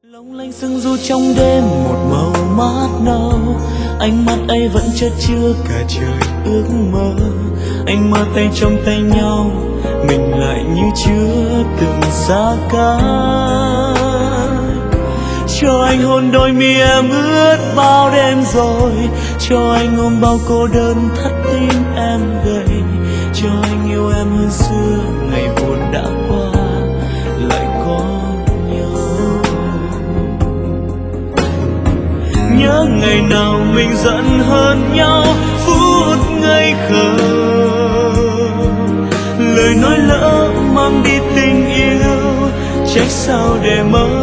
Long lanh sương du trong đêm một màu mát nâu, ánh mắt ấy vẫn chất chứa cả trời ước mơ. Anh mơ tay trong tay nhau, mình lại như chưa từng xa cách. Cho anh hôn đôi mi em ướt bao đêm rồi, cho anh ôm bao cô đơn thắt tim em gầy, cho anh yêu em hơn xưa ngày buồn đã qua lại có nhớ ngày nào mình giận hơn nhau phút ngây khờ, lời nói lỡ mang đi tình yêu, trách sao để mơ